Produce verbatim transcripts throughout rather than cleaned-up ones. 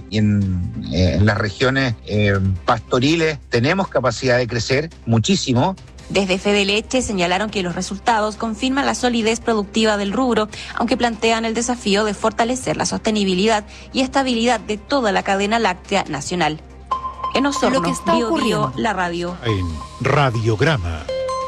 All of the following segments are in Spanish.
y en, eh, en las regiones eh, pastoriles tenemos capacidad de crecer muchísimo. Desde Fede Leche señalaron que los resultados confirman la solidez productiva del rubro, aunque plantean el desafío de fortalecer la sostenibilidad y estabilidad de toda la cadena láctea nacional. En Osorno, Lo que está Bio, ocurriendo. Bio, la radio. En Radiograma.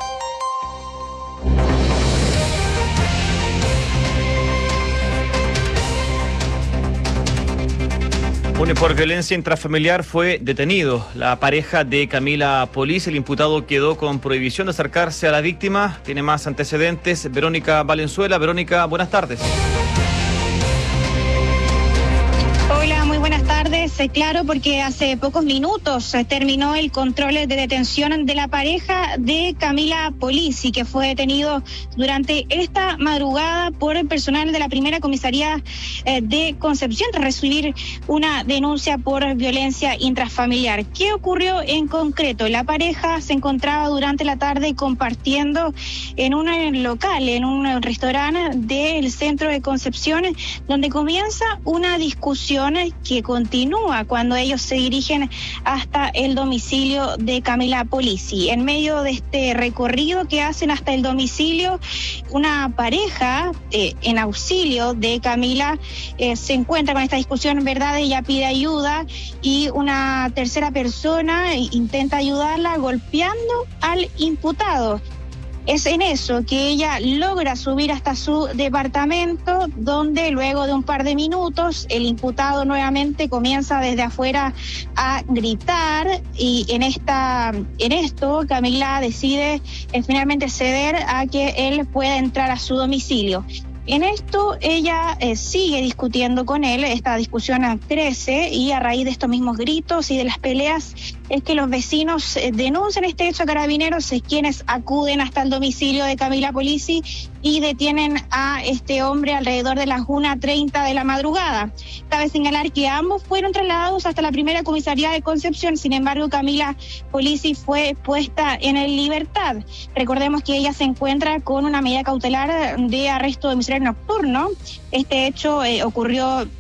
Un por violencia intrafamiliar fue detenido. La pareja de Camila Polis, el imputado quedó con prohibición de acercarse a la víctima. Tiene más antecedentes. Verónica Valenzuela. Verónica, buenas tardes. Hola, muy buenas tardes. Eh, Claro, porque hace pocos minutos eh, terminó el control de detención de la pareja de Camila Polisi, que fue detenido durante esta madrugada por el personal de la primera comisaría eh, de Concepción tras recibir una denuncia por violencia intrafamiliar. ¿Qué ocurrió en concreto? La pareja se encontraba durante la tarde compartiendo en un eh, local, en un restaurante del centro de Concepción, donde comienza una discusión que continúa cuando ellos se dirigen hasta el domicilio de Camila Polisi. En medio de este recorrido que hacen hasta el domicilio, una pareja eh, en auxilio de Camila eh, se encuentra con esta discusión, ¿verdad? Ella pide ayuda y una tercera persona intenta ayudarla golpeando al imputado. Es en eso que ella logra subir hasta su departamento, donde luego de un par de minutos el imputado nuevamente comienza desde afuera a gritar, y en esta, en esto Camila decide eh, finalmente ceder a que él pueda entrar a su domicilio. En esto ella eh, sigue discutiendo con él, esta discusión crece, y a raíz de estos mismos gritos y de las peleas es que los vecinos eh, denuncian este hecho a Carabineros, es quienes acuden hasta el domicilio de Camila Polisi y detienen a este hombre alrededor de las una treinta de la madrugada. Cabe señalar que ambos fueron trasladados hasta la primera comisaría de Concepción, sin embargo Camila Polisi fue puesta en libertad. Recordemos que ella se encuentra con una medida cautelar de arresto domiciliario nocturno. Este hecho eh, ocurrió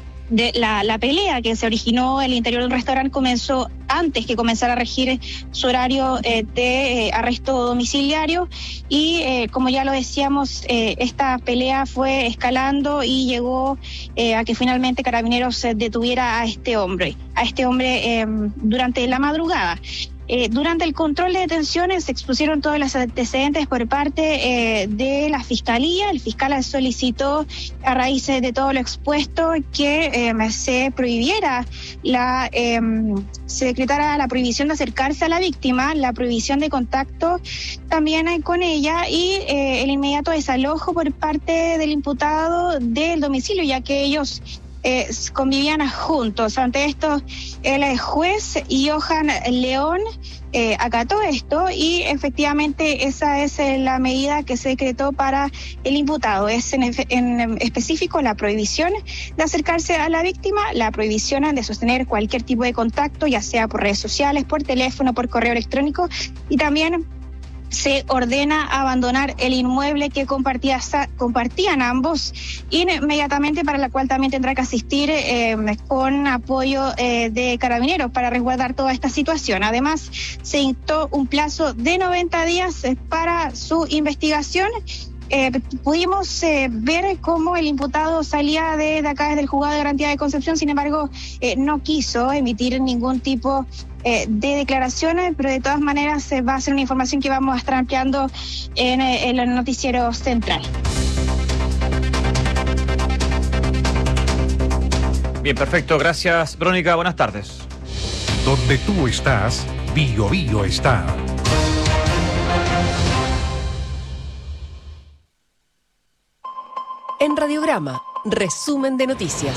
de la, la pelea que se originó en el interior del restaurante comenzó antes que comenzara a regir su horario eh, de eh, arresto domiciliario, y eh, como ya lo decíamos, eh, esta pelea fue escalando y llegó eh, a que finalmente Carabineros eh, detuviera a este hombre, a este hombre eh, durante la madrugada. Eh, durante el control de detenciones se expusieron todos los antecedentes por parte eh, de la Fiscalía. El fiscal solicitó, a raíz de todo lo expuesto, que eh, se prohibiera, la, eh, se decretara la prohibición de acercarse a la víctima, la prohibición de contacto también eh, con ella, y eh, el inmediato desalojo por parte del imputado del domicilio, ya que ellos Eh, convivían juntos. Ante esto, el juez Johan León eh, acató esto, y efectivamente esa es eh, la medida que se decretó para el imputado. Es en, en específico la prohibición de acercarse a la víctima, la prohibición de sostener cualquier tipo de contacto, ya sea por redes sociales, por teléfono, por correo electrónico, y también se ordena abandonar el inmueble que compartía, compartían ambos inmediatamente, para la cual también tendrá que asistir eh, con apoyo eh, de Carabineros para resguardar toda esta situación. Además, se dictó un plazo de noventa días eh, para su investigación. Eh, pudimos eh, ver cómo el imputado salía de, de acá desde el juzgado de garantía de Concepción, sin embargo eh, no quiso emitir ningún tipo eh, de declaraciones, pero de todas maneras eh, va a ser una información que vamos a estar ampliando en, eh, en el noticiero central. Bien, perfecto. Gracias, Verónica. Buenas tardes. Donde tú estás, Bio Bio está. En Radiograma, resumen de noticias.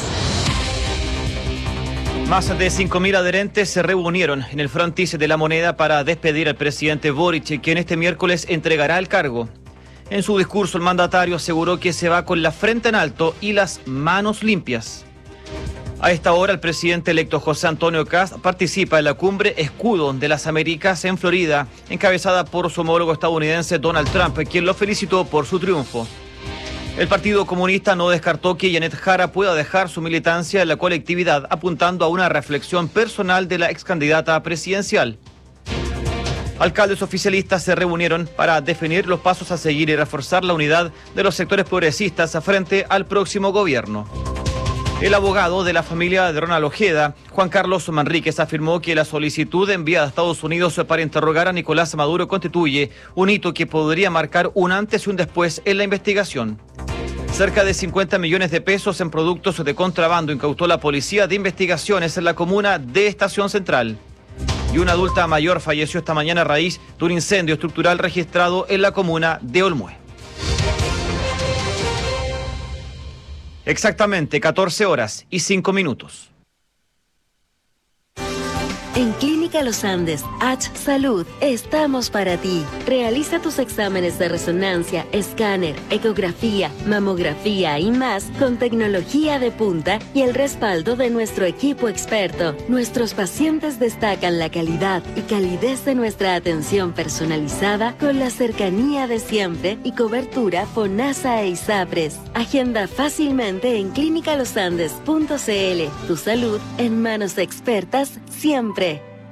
Más de cinco mil adherentes se reunieron en el frontis de La Moneda para despedir al presidente Boric, quien este miércoles entregará el cargo. En su discurso, el mandatario aseguró que se va con la frente en alto y las manos limpias. A esta hora, el presidente electo José Antonio Kast participa en la cumbre Escudo de las Américas en Florida, encabezada por su homólogo estadounidense Donald Trump, quien lo felicitó por su triunfo. El Partido Comunista no descartó que Janet Jara pueda dejar su militancia en la colectividad, apuntando a una reflexión personal de la excandidata presidencial. Alcaldes oficialistas se reunieron para definir los pasos a seguir y reforzar la unidad de los sectores progresistas frente al próximo gobierno. El abogado de la familia de Ronald Ojeda, Juan Carlos Manríquez, afirmó que la solicitud enviada a Estados Unidos para interrogar a Nicolás Maduro constituye un hito que podría marcar un antes y un después en la investigación. Cerca de cincuenta millones de pesos en productos de contrabando incautó la Policía de Investigaciones en la comuna de Estación Central. Y una adulta mayor falleció esta mañana a raíz de un incendio estructural registrado en la comuna de Olmué. Exactamente catorce horas y cinco minutos. En Clínica Los Andes, H Salud, estamos para ti. Realiza tus exámenes de resonancia, escáner, ecografía, mamografía y más con tecnología de punta y el respaldo de nuestro equipo experto. Nuestros pacientes destacan la calidad y calidez de nuestra atención personalizada con la cercanía de siempre y cobertura FONASA e ISAPRES. Agenda fácilmente en clínica los andes punto c l. Tu salud en manos expertas siempre.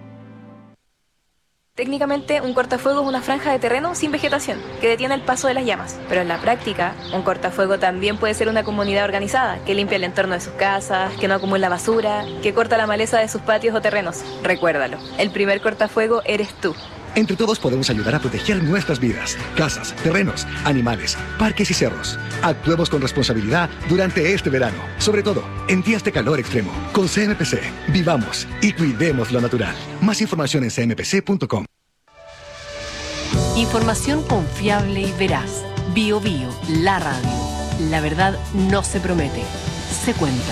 Técnicamente, un cortafuego es una franja de terreno sin vegetación, que detiene el paso de las llamas. Pero en la práctica, un cortafuego también puede ser una comunidad organizada, que limpia el entorno de sus casas, que no acumula basura, que corta la maleza de sus patios o terrenos. Recuérdalo, el primer cortafuego eres tú. Entre todos podemos ayudar a proteger nuestras vidas, casas, terrenos, animales, parques y cerros. Actuemos con responsabilidad durante este verano, sobre todo en días de calor extremo. Con C M P C, vivamos y cuidemos lo natural. Más información en c m p c punto com. Información confiable y veraz. Bio Bio, la radio. La verdad no se promete, se cuenta.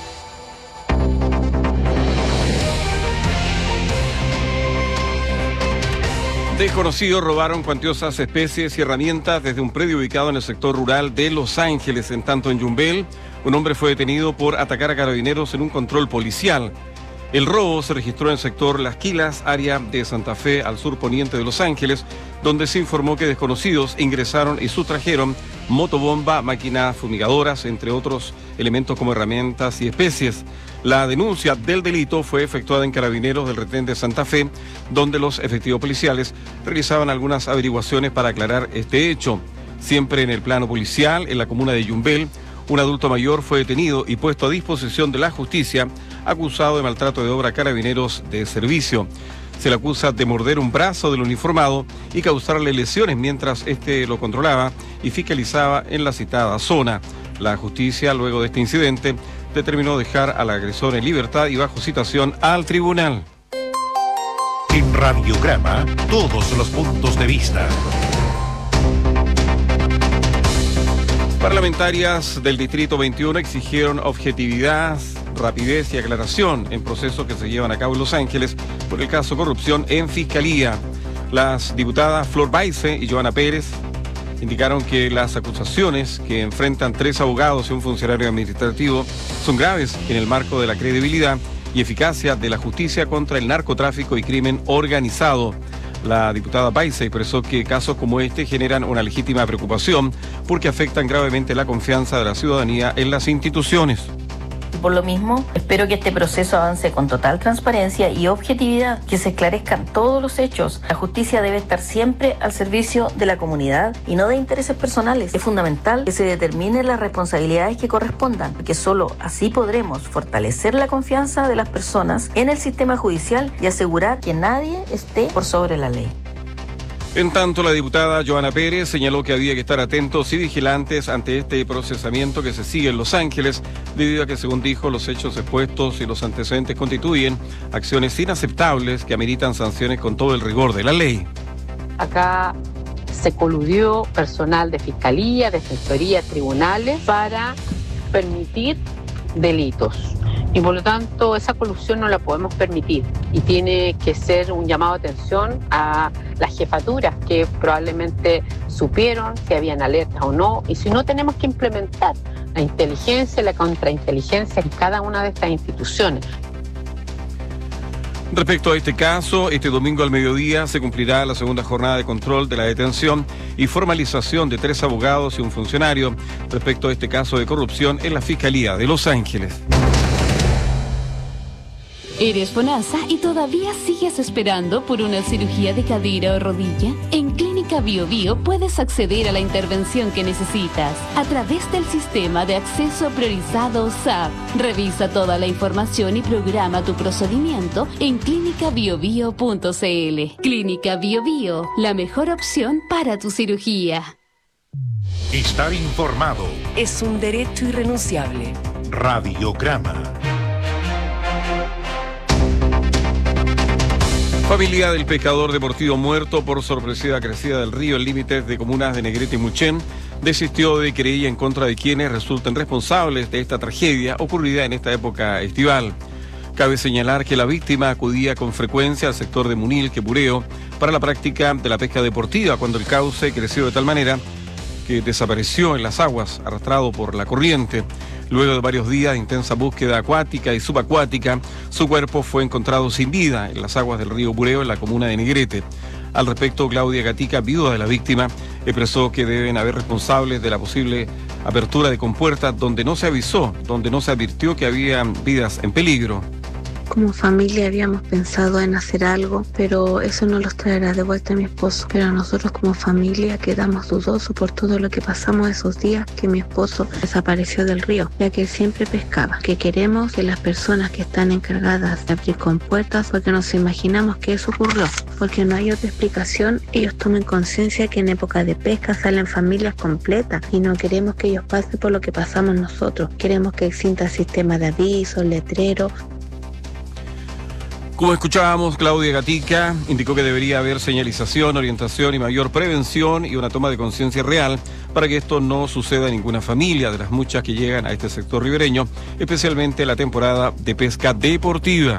Desconocidos robaron cuantiosas especies y herramientas desde un predio ubicado en el sector rural de Los Ángeles. En tanto, en Yumbel, un hombre fue detenido por atacar a carabineros en un control policial. El robo se registró en el sector Las Quilas, área de Santa Fe, al sur poniente de Los Ángeles, donde se informó que desconocidos ingresaron y sustrajeron motobomba, máquinas fumigadoras, entre otros elementos como herramientas y especies. La denuncia del delito fue efectuada en Carabineros del Retén de Santa Fe, donde los efectivos policiales realizaban algunas averiguaciones para aclarar este hecho. Siempre en el plano policial, en la comuna de Yumbel, un adulto mayor fue detenido y puesto a disposición de la justicia, acusado de maltrato de obra a carabineros de servicio. Se le acusa de morder un brazo del uniformado y causarle lesiones mientras este lo controlaba y fiscalizaba en la citada zona. La justicia, luego de este incidente, determinó dejar al agresor en libertad y bajo citación al tribunal. En Radiograma, todos los puntos de vista. Parlamentarias del Distrito veintiuno exigieron objetividad, rapidez y aclaración en procesos que se llevan a cabo en Los Ángeles por el caso corrupción en Fiscalía. Las diputadas Flor Baice y Joana Pérez indicaron que las acusaciones que enfrentan tres abogados y un funcionario administrativo son graves en el marco de la credibilidad y eficacia de la justicia contra el narcotráfico y crimen organizado. La diputada Baice expresó que casos como este generan una legítima preocupación porque afectan gravemente la confianza de la ciudadanía en las instituciones. Por lo mismo, espero que este proceso avance con total transparencia y objetividad, que se esclarezcan todos los hechos. La justicia debe estar siempre al servicio de la comunidad y no de intereses personales. Es fundamental que se determinen las responsabilidades que correspondan, porque solo así podremos fortalecer la confianza de las personas en el sistema judicial y asegurar que nadie esté por sobre la ley. En tanto, la diputada Joana Pérez señaló que había que estar atentos y vigilantes ante este procesamiento que se sigue en Los Ángeles, debido a que, según dijo, los hechos expuestos y los antecedentes constituyen acciones inaceptables que ameritan sanciones con todo el rigor de la ley. Acá se coludió personal de fiscalía, defensoría, tribunales para permitir delitos. Y por lo tanto esa colusión no la podemos permitir y tiene que ser un llamado de atención a las jefaturas que probablemente supieron si habían alertas o no, y si no, tenemos que implementar la inteligencia y la contrainteligencia en cada una de estas instituciones. Respecto a este caso, este domingo al mediodía se cumplirá la segunda jornada de control de la detención y formalización de tres abogados y un funcionario respecto a este caso de corrupción en la Fiscalía de Los Ángeles. ¿Eres FONASA y todavía sigues esperando por una cirugía de cadera o rodilla? En Clínica Bio Bio puedes acceder a la intervención que necesitas a través del sistema de acceso priorizado S A P. Revisa toda la información y programa tu procedimiento en clínica bio bio punto c l. Clínica Bio Bio, la mejor opción para tu cirugía. Estar informado es un derecho irrenunciable. Radiograma. Familia del pescador deportivo muerto por sorpresiva crecida del río en límites de comunas de Negrete y Mulchen desistió de querella en contra de quienes resulten responsables de esta tragedia ocurrida en esta época estival. Cabe señalar que la víctima acudía con frecuencia al sector de Munil, Quepureo, para la práctica de la pesca deportiva cuando el cauce creció de tal manera que desapareció en las aguas, arrastrado por la corriente. Luego de varios días de intensa búsqueda acuática y subacuática, su cuerpo fue encontrado sin vida en las aguas del río Bureo, en la comuna de Negrete. Al respecto, Claudia Gatica, viuda de la víctima, expresó que deben haber responsables de la posible apertura de compuertas donde no se avisó, donde no se advirtió que había vidas en peligro. Como familia habíamos pensado en hacer algo, pero eso no los traerá de vuelta a mi esposo. Pero nosotros como familia quedamos dudosos por todo lo que pasamos esos días que mi esposo desapareció del río, ya que él siempre pescaba. Que queremos que las personas que están encargadas de abrir compuertas, porque nos imaginamos que eso ocurrió, porque no hay otra explicación, ellos tomen conciencia que en época de pesca salen familias completas y no queremos que ellos pasen por lo que pasamos nosotros. Queremos que exista sistema de avisos, letreros. Como escuchábamos, Claudia Gatica indicó que debería haber señalización, orientación y mayor prevención y una toma de conciencia real para que esto no suceda en ninguna familia de las muchas que llegan a este sector ribereño, especialmente la temporada de pesca deportiva.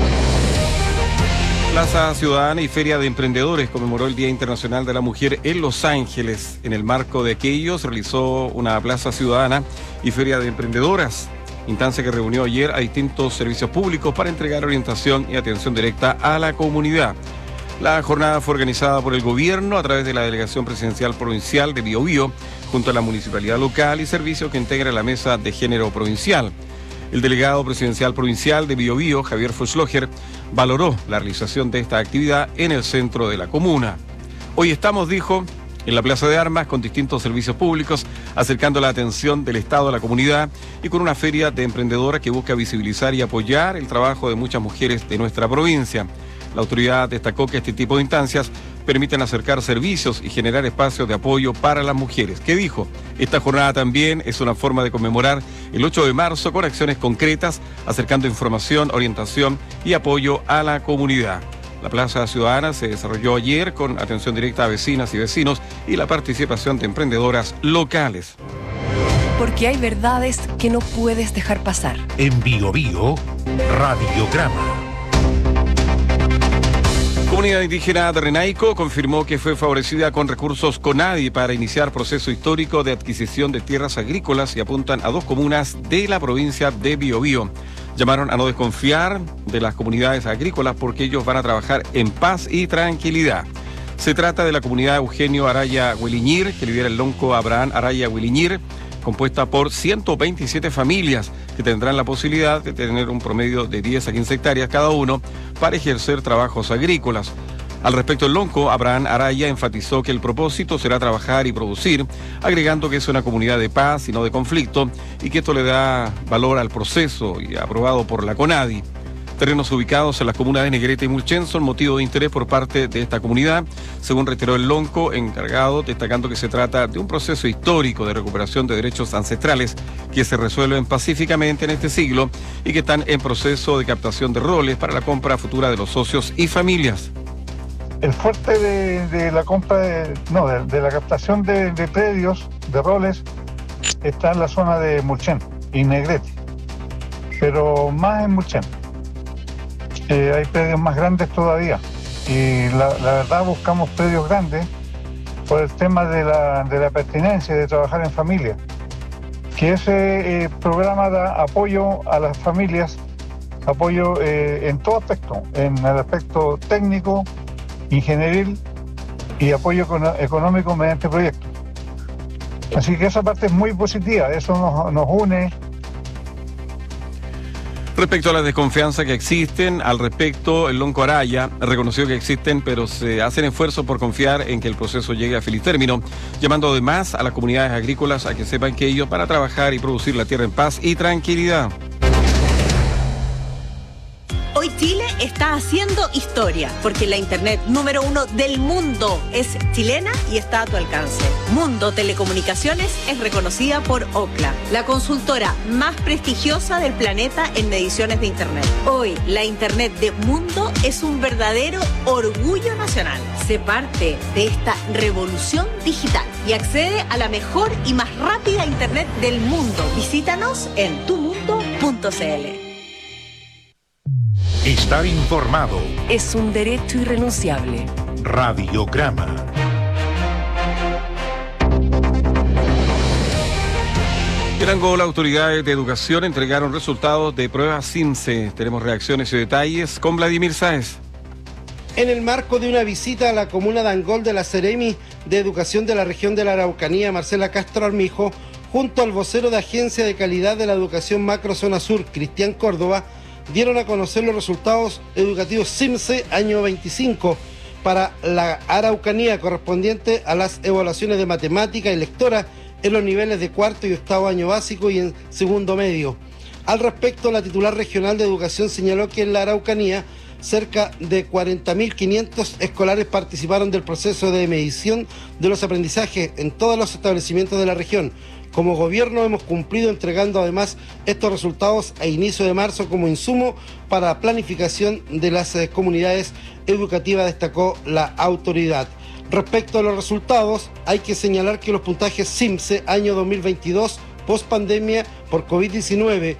Plaza Ciudadana y Feria de Emprendedores conmemoró el Día Internacional de la Mujer en Los Ángeles. En el marco de aquello se realizó una Plaza Ciudadana y Feria de Emprendedoras, instancia que reunió ayer a distintos servicios públicos para entregar orientación y atención directa a la comunidad. La jornada fue organizada por el gobierno a través de la Delegación Presidencial Provincial de Biobío, junto a la Municipalidad Local y servicios que integra la Mesa de Género Provincial. El delegado presidencial provincial de Biobío, Javier Fuchsloger, valoró la realización de esta actividad en el centro de la comuna. Hoy estamos, dijo, en la Plaza de Armas con distintos servicios públicos, acercando la atención del Estado a la comunidad y con una feria de emprendedoras que busca visibilizar y apoyar el trabajo de muchas mujeres de nuestra provincia. La autoridad destacó que este tipo de instancias permiten acercar servicios y generar espacios de apoyo para las mujeres. ¿Qué dijo? Esta jornada también es una forma de conmemorar el ocho de marzo con acciones concretas, acercando información, orientación y apoyo a la comunidad. La Plaza Ciudadana se desarrolló ayer con atención directa a vecinas y vecinos y la participación de emprendedoras locales. Porque hay verdades que no puedes dejar pasar. En Bio Bio, Radiograma. Comunidad indígena de Renaico confirmó que fue favorecida con recursos CONADI para iniciar proceso histórico de adquisición de tierras agrícolas y apuntan a dos comunas de la provincia de Biobío. Llamaron a no desconfiar de las comunidades agrícolas porque ellos van a trabajar en paz y tranquilidad. Se trata de la comunidad Eugenio Araya Hueliñir, que lidera el lonco Abraham Araya Hueliñir, compuesta por ciento veintisiete familias que tendrán la posibilidad de tener un promedio de diez a quince hectáreas cada uno para ejercer trabajos agrícolas. Al respecto, el lonco Abraham Araya enfatizó que el propósito será trabajar y producir, agregando que es una comunidad de paz y no de conflicto y que esto le da valor al proceso y aprobado por la CONADI. Terrenos ubicados en las comunas de Negrete y Mulchen son motivo de interés por parte de esta comunidad, según reiteró el lonco encargado, destacando que se trata de un proceso histórico de recuperación de derechos ancestrales que se resuelven pacíficamente en este siglo y que están en proceso de captación de roles para la compra futura de los socios y familias. El fuerte de, de la compra, de, no, de, de la captación de, de predios, de roles, está en la zona de Mulchen y Negrete, pero más en Mulchen. Eh, hay predios más grandes todavía y la, la verdad buscamos predios grandes por el tema de la, de la pertinencia de trabajar en familia. Que ese eh, programa da apoyo a las familias, apoyo eh, en todo aspecto, en el aspecto técnico, ingenieril y apoyo económico mediante proyectos. Así que esa parte es muy positiva, eso nos, nos une. Respecto a la desconfianza que existen, al respecto, el Lonco Araya reconoció que existen, pero se hacen esfuerzos por confiar en que el proceso llegue a feliz término, llamando además a las comunidades agrícolas a que sepan que ellos van a trabajar y producir la tierra en paz y tranquilidad. Hoy Chile está haciendo historia, porque la internet número uno del mundo es chilena y está a tu alcance. Mundo Telecomunicaciones es reconocida por Ookla, la consultora más prestigiosa del planeta en mediciones de internet. Hoy, la internet de Mundo es un verdadero orgullo nacional. Sé parte de esta revolución digital y accede a la mejor y más rápida internet del mundo. Visítanos en tu mundo punto c l. Estar informado es un derecho irrenunciable. Radiograma. En Angola, autoridades de educación entregaron resultados de pruebas CIMSE. Tenemos reacciones y detalles con Vladimir Sáez. En el marco de una visita a la comuna de Angol de la Seremi de Educación de la región de la Araucanía, Marcela Castro Armijo, junto al vocero de Agencia de Calidad de la Educación Macro Zona Sur, Cristian Córdoba, dieron a conocer los resultados educativos CIMSE año veinticinco para la Araucanía, correspondiente a las evaluaciones de matemática y lectora en los niveles de cuarto y octavo año básico y en segundo medio. Al respecto, la titular regional de educación señaló que en la Araucanía cerca de cuarenta mil quinientos escolares participaron del proceso de medición de los aprendizajes en todos los establecimientos de la región. Como gobierno hemos cumplido entregando además estos resultados a inicio de marzo como insumo para la planificación de las eh, comunidades educativas, destacó la autoridad. Respecto a los resultados, hay que señalar que los puntajes CIMSE año dos mil veintidós, post pandemia por COVID diecinueve,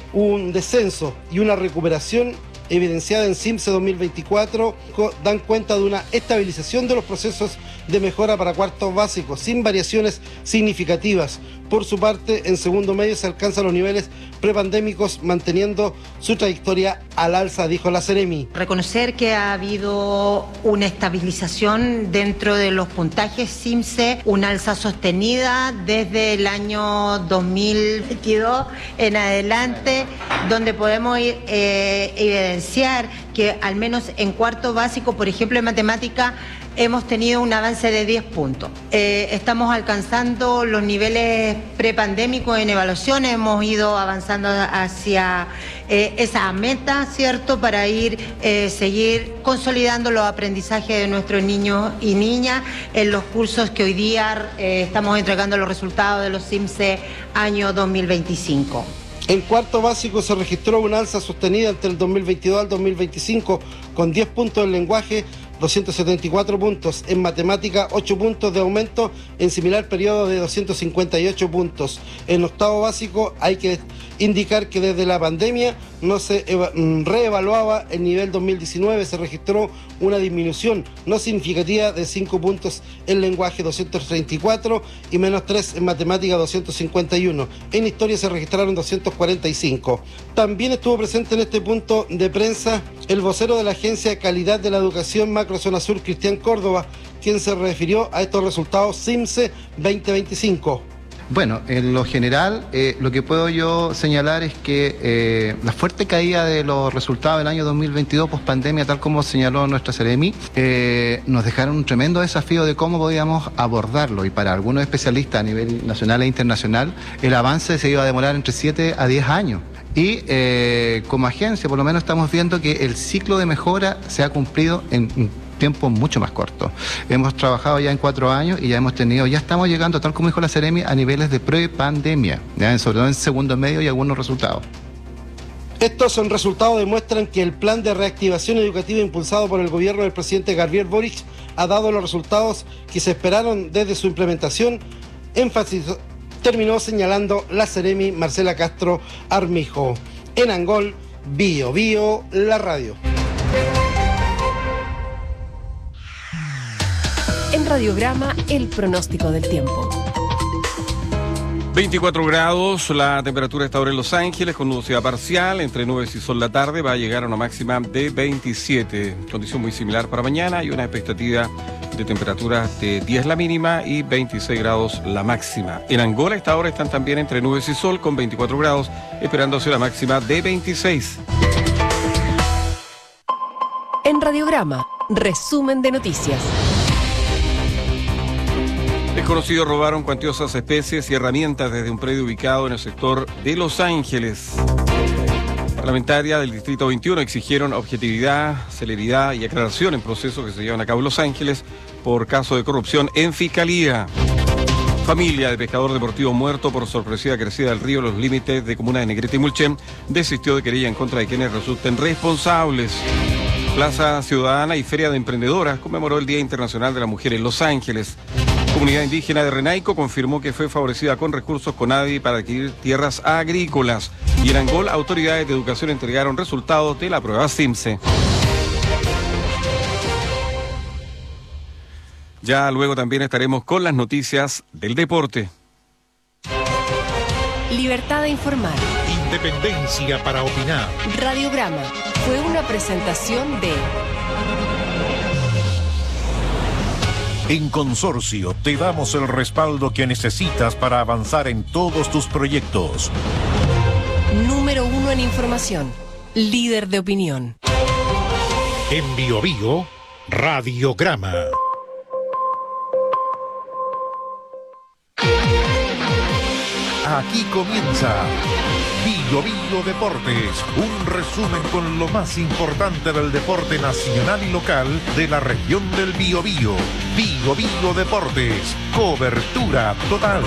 un descenso y una recuperación evidenciada en CIMSE dos mil veinticuatro, dan cuenta de una estabilización de los procesos de mejora para cuartos básicos, sin variaciones significativas. Por su parte, en segundo medio se alcanzan los niveles prepandémicos, manteniendo su trayectoria al alza, dijo la Seremi. Reconocer que ha habido una estabilización dentro de los puntajes CIMSE, una alza sostenida desde el año dos mil veintidós en adelante, donde podemos ir, eh, evidenciar que al menos en cuarto básico, por ejemplo en matemática, hemos tenido un avance de diez puntos. Eh, estamos alcanzando los niveles prepandémicos en evaluaciones, hemos ido avanzando hacia eh, esa meta, ¿cierto?, para ir, eh, seguir consolidando los aprendizajes de nuestros niños y niñas en los cursos que hoy día eh, estamos entregando los resultados de los CIMSE año dos mil veinticinco. En cuarto básico se registró una alza sostenida entre el dos mil veintidós al dos mil veinticinco con diez puntos en lenguaje, doscientos setenta y cuatro puntos, en matemática ocho puntos de aumento, en similar periodo de doscientos cincuenta y ocho puntos. En octavo básico hay que indicar que desde la pandemia no se reevaluaba el nivel dos mil diecinueve, se registró una disminución no significativa de cinco puntos en lenguaje, doscientos treinta y cuatro, y menos tres en matemática, doscientos cincuenta y uno. En historia se registraron doscientos cuarenta y cinco. También estuvo presente en este punto de prensa el vocero de la Agencia de Calidad de la Educación Macro Zona Sur, Cristian Córdoba, quien se refirió a estos resultados CIMSE veinte veinticinco. Bueno, en lo general, eh, lo que puedo yo señalar es que eh, la fuerte caída de los resultados del año dos mil veintidós, post pandemia, tal como señaló nuestra Seremi, eh, nos dejaron un tremendo desafío de cómo podíamos abordarlo, y para algunos especialistas a nivel nacional e internacional, el avance se iba a demorar entre siete a diez años. Y eh, como agencia, por lo menos estamos viendo que el ciclo de mejora se ha cumplido en tiempo mucho más corto. Hemos trabajado ya en cuatro años y ya hemos tenido, ya estamos llegando, tal como dijo la Seremi, a niveles de pre-pandemia, ya, sobre todo en segundo medio, y algunos resultados. Estos son resultados demuestran que el plan de reactivación educativa impulsado por el gobierno del presidente Gabriel Boric ha dado los resultados que se esperaron desde su implementación, énfasis terminó señalando la Seremi Marcela Castro Armijo. En Angol, Bio Bio, la radio. En Radiograma, el pronóstico del tiempo. veinticuatro grados, la temperatura está ahora en Los Ángeles, con nubosidad parcial, entre nubes y sol la tarde, va a llegar a una máxima de veintisiete. Condición muy similar para mañana y una expectativa de de temperaturas de diez la mínima y veintiséis grados la máxima. En Angola a esta hora están también entre nubes y sol con veinticuatro grados, esperándose una máxima de veintiséis. En Radiograma, resumen de noticias. Desconocidos robaron cuantiosas especies y herramientas desde un predio ubicado en el sector de Los Ángeles. Parlamentarias del Distrito veintiuno exigieron objetividad, celeridad y aclaración en procesos que se llevan a cabo en Los Ángeles por caso de corrupción en Fiscalía. Familia de pescador deportivo muerto por sorpresiva crecida del río en los límites de comuna de Negrete y Mulchen desistió de querella en contra de quienes resulten responsables. Plaza Ciudadana y Feria de Emprendedoras conmemoró el Día Internacional de la Mujer en Los Ángeles. Comunidad indígena de Renaico confirmó que fue favorecida con recursos CONADI para adquirir tierras agrícolas. Y en Angola, autoridades de educación entregaron resultados de la prueba SIMSE. Ya luego también estaremos con las noticias del deporte. Libertad de informar. Independencia para opinar. Radiograma fue una presentación de... En Consorcio te damos el respaldo que necesitas para avanzar en todos tus proyectos. Número uno en información. Líder de opinión. En Bio Bio, Radiograma. Aquí comienza Bio Bio Deportes, un resumen con lo más importante del deporte nacional y local de la región del Biobío. Bio Bio Deportes, cobertura total.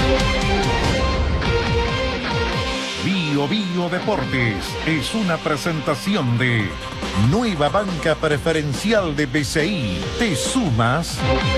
Bio Bio Deportes es una presentación de Nueva Banca Preferencial de B C I. ¿Te sumas?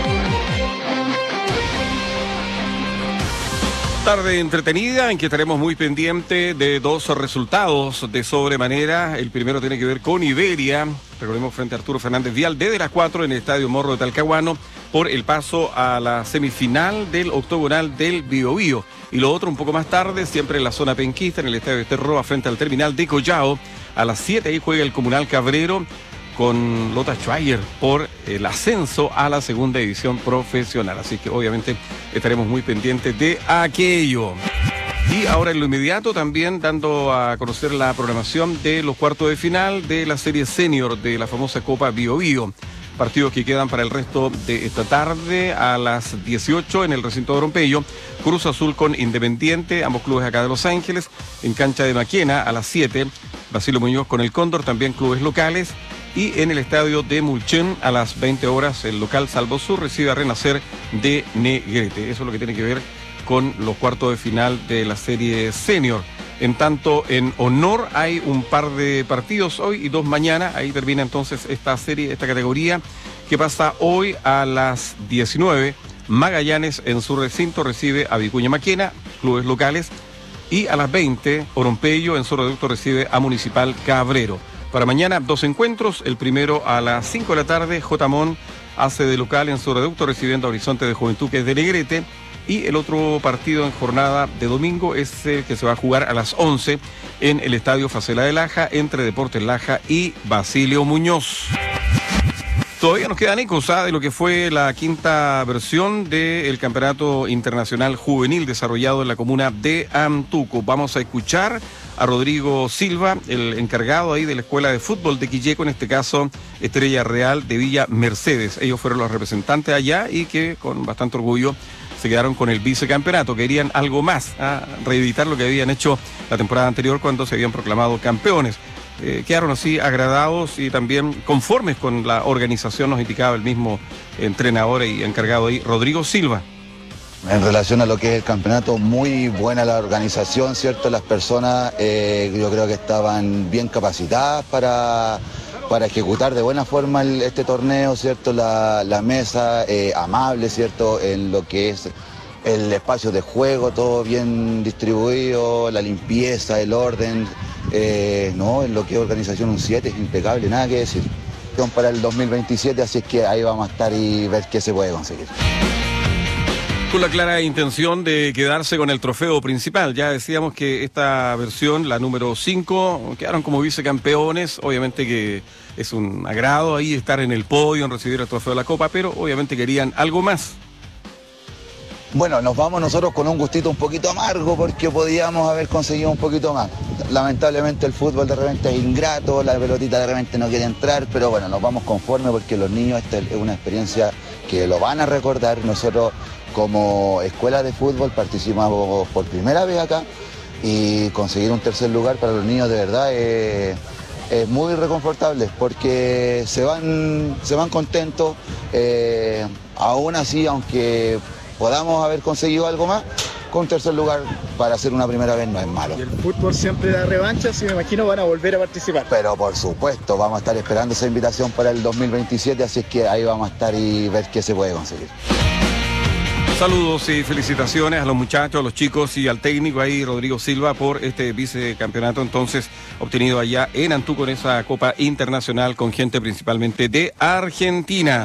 Tarde entretenida en que estaremos muy pendientes de dos resultados de sobremanera. El primero tiene que ver con Iberia. Recordemos frente a Arturo Fernández Vial desde las cuatro en el Estadio Morro de Talcahuano por el paso a la semifinal del octogonal del Biobío. Y lo otro un poco más tarde, siempre en la zona penquista, en el Estadio Esterroa frente al terminal de Collao. A las siete ahí juega el Comunal Cabrero con Lota Schweiger por el ascenso a la segunda división profesional. Así que obviamente estaremos muy pendientes de aquello. Y ahora en lo inmediato también dando a conocer la programación de los cuartos de final de la serie senior de la famosa Copa Biobío. Partidos que quedan para el resto de esta tarde a las dieciocho en el recinto de Orompeyo. Cruz Azul con Independiente, ambos clubes acá de Los Ángeles. En cancha de Maquena a las siete. Basilio Muñoz con el Cóndor, también clubes locales. Y en el estadio de Mulchen a las veinte horas el local Salvo Sur recibe a Renacer de Negrete. Eso es lo que tiene que ver con los cuartos de final de la serie senior. En tanto, en honor hay un par de partidos hoy y dos mañana. Ahí termina entonces esta serie, esta categoría, que pasa hoy a las diecinueve. Magallanes en su recinto recibe a Vicuña Maquena, clubes locales. Y a las veinte, Orompeyo en su reducto recibe a Municipal Cabrero. Para mañana, dos encuentros. El primero a las cinco de la tarde, Jotamón hace de local en su reducto recibiendo a Horizonte de Juventud, que es de Negrete. Y el otro partido en jornada de domingo es el que se va a jugar a las once en el Estadio Facela de Laja, entre Deportes Laja y Basilio Muñoz. Todavía nos quedan ecos ¿ah? de lo que fue la quinta versión del Campeonato Internacional Juvenil desarrollado en la comuna de Antuco. Vamos a escuchar a Rodrigo Silva, el encargado ahí de la Escuela de Fútbol de Quilleco, en este caso Estrella Real de Villa Mercedes. Ellos fueron los representantes allá y que con bastante orgullo se quedaron con el vicecampeonato. Querían algo más, a reeditar lo que habían hecho la temporada anterior cuando se habían proclamado campeones. Eh, quedaron así agradados y también conformes con la organización, nos indicaba el mismo entrenador y encargado ahí, Rodrigo Silva. En relación a lo que es el campeonato, muy buena la organización, ¿cierto? Las personas eh, yo creo que estaban bien capacitadas para, para ejecutar de buena forma el, este torneo, ¿cierto? La, la mesa eh, amable, ¿cierto? En lo que es el espacio de juego, todo bien distribuido, la limpieza, el orden, eh, no, en lo que es organización un siete es impecable, nada que decir. Para el dos mil veintisiete, así es que ahí vamos a estar y ver qué se puede conseguir. Con la clara intención de quedarse con el trofeo principal. Ya decíamos que esta versión, la número cinco, quedaron como vicecampeones. Obviamente que es un agrado ahí estar en el podio, en recibir el trofeo de la Copa, pero obviamente querían algo más. Bueno, nos vamos nosotros con un gustito un poquito amargo porque podíamos haber conseguido un poquito más. Lamentablemente el fútbol de repente es ingrato, la pelotita de repente no quiere entrar, pero bueno, nos vamos conformes porque los niños, esta es una experiencia que lo van a recordar. Nosotros como escuela de fútbol participamos por primera vez acá y conseguir un tercer lugar para los niños de verdad es, es muy reconfortable porque se van, se van contentos, eh, aún así, aunque podamos haber conseguido algo más, con tercer lugar para hacer una primera vez no es malo. Y el fútbol siempre da revanchas y me imagino van a volver a participar. Pero por supuesto, vamos a estar esperando esa invitación para el dos mil veintisiete, así es que ahí vamos a estar y ver qué se puede conseguir. Saludos y felicitaciones a los muchachos, a los chicos y al técnico ahí, Rodrigo Silva, por este vicecampeonato entonces obtenido allá en Antú con esa Copa Internacional con gente principalmente de Argentina.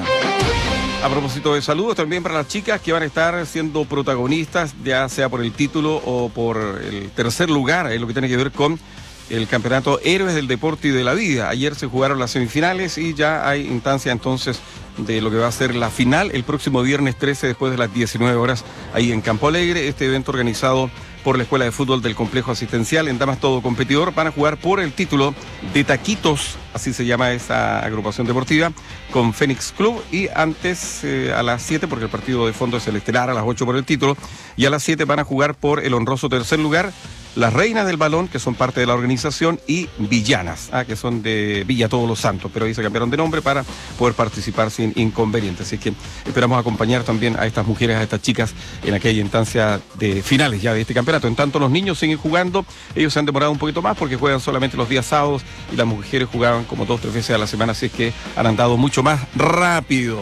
A propósito de saludos también para las chicas que van a estar siendo protagonistas, ya sea por el título o por el tercer lugar, en lo que tiene que ver con el campeonato Héroes del Deporte y de la Vida. Ayer se jugaron las semifinales y ya hay instancia entonces de lo que va a ser la final el próximo viernes trece después de las diecinueve horas ahí en Campo Alegre. Este evento organizado por la Escuela de Fútbol del Complejo Asistencial en Damas Todo Competidor van a jugar por el título de Taquitos, así se llama esa agrupación deportiva, con Fénix Club y antes eh, a las siete, porque el partido de fondo es el estelar, a las ocho por el título, y a las siete van a jugar por el honroso tercer lugar las Reinas del Balón, que son parte de la organización, y Villanas, ah, que son de Villa Todos los Santos, pero ahí se cambiaron de nombre para poder participar sin inconvenientes. Así que esperamos acompañar también a estas mujeres, a estas chicas en aquella instancia de finales ya de este campeonato. En tanto los niños siguen jugando, ellos se han demorado un poquito más porque juegan solamente los días sábados y las mujeres jugaban como dos o tres veces a la semana, así es que han andado mucho más rápido.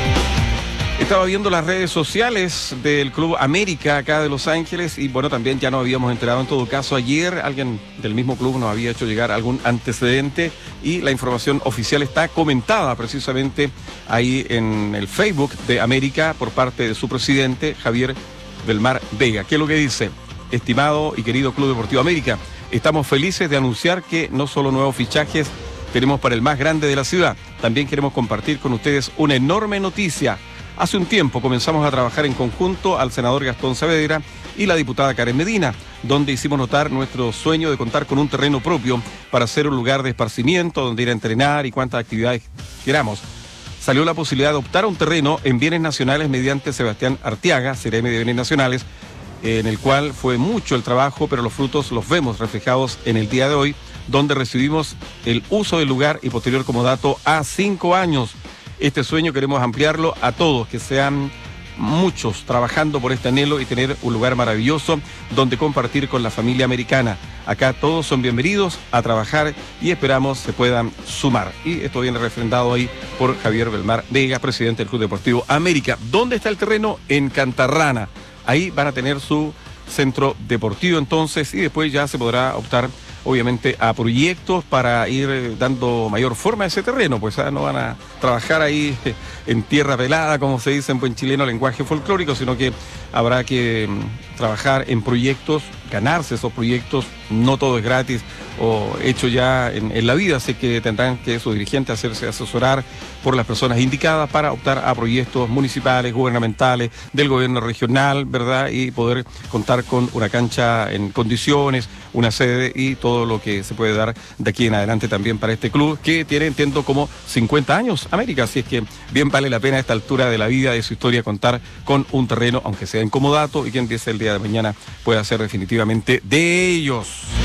Estaba viendo las redes sociales del Club América acá de Los Ángeles y bueno, también ya nos habíamos enterado en todo caso ayer, alguien del mismo club nos había hecho llegar algún antecedente y la información oficial está comentada precisamente ahí en el Facebook de América por parte de su presidente Javier del Mar Vega. ¿Qué es lo que dice? Estimado y querido Club Deportivo América, estamos felices de anunciar que no solo nuevos fichajes tenemos para el más grande de la ciudad, también queremos compartir con ustedes una enorme noticia. Hace un tiempo comenzamos a trabajar en conjunto al senador Gastón Saavedra y la diputada Karen Medina, donde hicimos notar nuestro sueño de contar con un terreno propio para ser un lugar de esparcimiento, donde ir a entrenar y cuantas actividades queramos. Salió la posibilidad de optar a un terreno en bienes nacionales mediante Sebastián Arteaga, C R M de Bienes Nacionales, en el cual fue mucho el trabajo, pero los frutos los vemos reflejados en el día de hoy, donde recibimos el uso del lugar y posterior comodato a cinco años. Este sueño queremos ampliarlo a todos, que sean muchos trabajando por este anhelo y tener un lugar maravilloso donde compartir con la familia americana. Acá todos son bienvenidos a trabajar y esperamos se puedan sumar. Y esto viene refrendado ahí por Javier Belmar Vega, presidente del Club Deportivo América. ¿Dónde está el terreno? En Cantarrana. Ahí van a tener su centro deportivo entonces y después ya se podrá optar obviamente a proyectos para ir dando mayor forma a ese terreno, pues ¿eh? No van a trabajar ahí en tierra pelada, como se dice en buen chileno, lenguaje folclórico, sino que habrá que um, trabajar en proyectos, ganarse esos proyectos, no todo es gratis o hecho ya en, en la vida, así que tendrán que sus dirigentes hacerse asesorar por las personas indicadas para optar a proyectos municipales, gubernamentales, del gobierno regional, ¿verdad? Y poder contar con una cancha en condiciones, una sede y todo lo que se puede dar de aquí en adelante también para este club que tiene, entiendo, como cincuenta años, América, así es que bien vale la pena a esta altura de la vida, de su historia, contar con un terreno, aunque sea en comodato, y quien dice el día de mañana pueda ser definitivamente de ellos.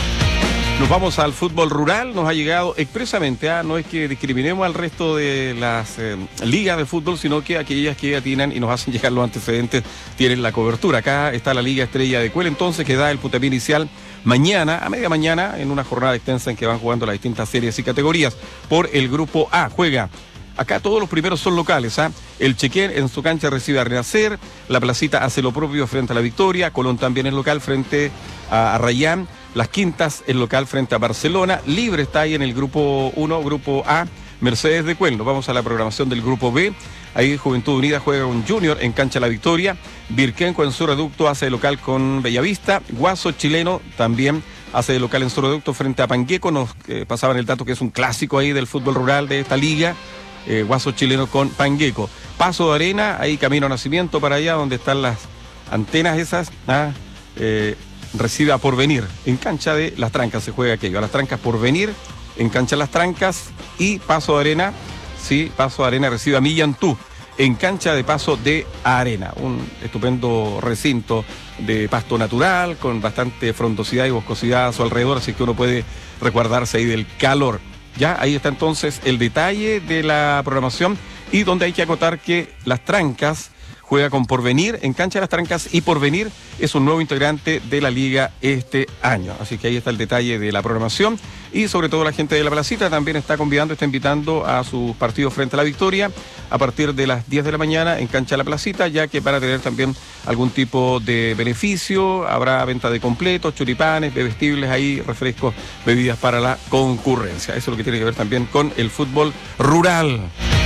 Nos vamos al fútbol rural, nos ha llegado expresamente, ¿eh? No es que discriminemos al resto de las eh, ligas de fútbol, sino que aquellas que atinan y nos hacen llegar los antecedentes tienen la cobertura. Acá está la Liga Estrella de Cuel, entonces, que da el puntapié inicial mañana, a media mañana, en una jornada extensa en que van jugando las distintas series y categorías. Por el grupo A juega. Acá todos los primeros son locales, ¿ah? ¿eh? El Chequén en su cancha recibe a Renacer, la Placita hace lo propio frente a la Victoria, Colón también es local frente a Arrayán, Las Quintas es local frente a Barcelona, Libre está ahí en el grupo uno, grupo A, Mercedes de Cuel. Nos vamos a la programación del grupo B. Ahí Juventud Unida juega con Junior en cancha La Victoria. Virquenco en su reducto hace de local con Bellavista. Guaso Chileno también hace de local en su reducto frente a Pangueco. Nos eh, pasaban el dato que es un clásico ahí del fútbol rural de esta liga. Eh, Guaso Chileno con Pangueco. Paso de Arena, ahí camino a Nacimiento para allá donde están las antenas esas. Ah, eh, recibe a Porvenir. En cancha de Las Trancas se juega aquello. A Las Trancas Porvenir, en cancha Las Trancas. Y Paso de Arena, sí, Paso de Arena recibe a Millantú. En cancha de Paso de Arena, un estupendo recinto de pasto natural, con bastante frondosidad y boscosidad a su alrededor, así que uno puede resguardarse ahí del calor. Ya, ahí está entonces el detalle de la programación y donde hay que acotar que Las Trancas juega con Porvenir en cancha de Las Trancas y Porvenir es un nuevo integrante de la liga este año. Así que ahí está el detalle de la programación y sobre todo la gente de La Placita también está convidando, está invitando a sus partidos frente a La Victoria a partir de las diez de la mañana en cancha La Placita, ya que para tener también algún tipo de beneficio habrá venta de completos, choripanes, bebestibles ahí, refrescos, bebidas para la concurrencia. Eso es lo que tiene que ver también con el fútbol rural.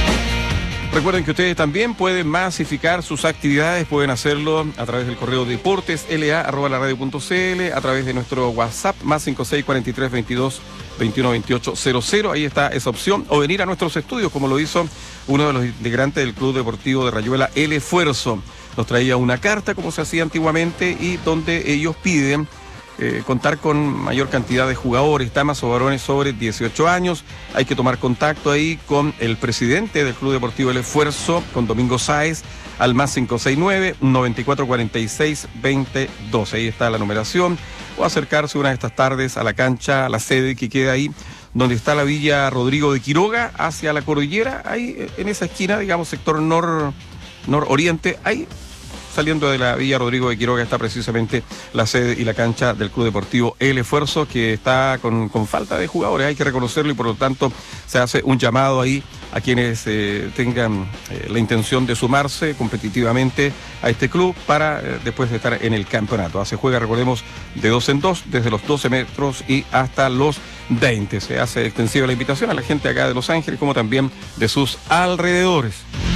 Recuerden que ustedes también pueden masificar sus actividades, pueden hacerlo a través del correo deportes l a arroba la radio punto c l, a través de nuestro WhatsApp más cinco seis cuatro tres veintidós veintiuno veintiocho cero cero, ahí está esa opción, o venir a nuestros estudios como lo hizo uno de los integrantes del Club Deportivo de Rayuela, El Esfuerzo. Nos traía una carta como se hacía antiguamente y donde ellos piden Eh, contar con mayor cantidad de jugadores, damas o varones sobre dieciocho años. Hay que tomar contacto ahí con el presidente del Club Deportivo El Esfuerzo, con Domingo Sáez, al más cinco seis nueve, noventa y cuatro cuarenta y seis, veinte doce. Ahí está la numeración. O acercarse una de estas tardes a la cancha, a la sede que queda ahí, donde está la Villa Rodrigo de Quiroga, hacia la cordillera, ahí en esa esquina, digamos, sector nor, nororiente, ahí. Saliendo de la Villa Rodrigo de Quiroga está precisamente la sede y la cancha del Club Deportivo El Esfuerzo, que está con, con falta de jugadores, hay que reconocerlo, y por lo tanto se hace un llamado ahí a quienes eh, tengan eh, la intención de sumarse competitivamente a este club para eh, después de estar en el campeonato. Se juega, recordemos, de dos en dos, desde los doce metros y hasta los veinte. Se hace extensiva la invitación a la gente acá de Los Ángeles como también de sus alrededores.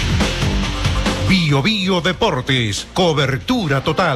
Bio Bio Deportes, cobertura total.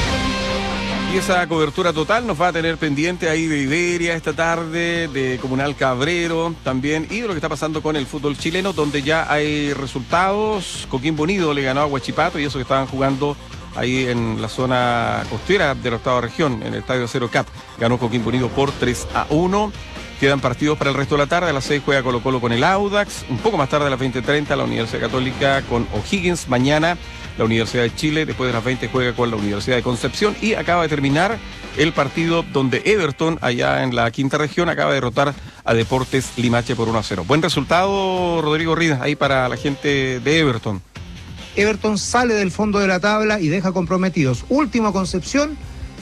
Y esa cobertura total nos va a tener pendiente ahí de Iberia esta tarde, de Comunal Cabrero también, y de lo que está pasando con el fútbol chileno, donde ya hay resultados. Coquimbo Unido le ganó a Huachipato, y eso que estaban jugando ahí en la zona costera de la octava región, en el Estadio Cero Cap. Ganó Coquimbo Unido por tres a uno. Quedan partidos para el resto de la tarde. A las seis juega Colo Colo con el Audax. Un poco más tarde, a las veinte treinta, la Universidad Católica con O'Higgins. Mañana la Universidad de Chile, después de las veinte, juega con la Universidad de Concepción. Y acaba de terminar el partido donde Everton, allá en la quinta región, acaba de derrotar a Deportes Limache por uno a cero. Buen resultado, Rodrigo Rida, ahí para la gente de Everton. Everton sale del fondo de la tabla y deja comprometidos último a Concepción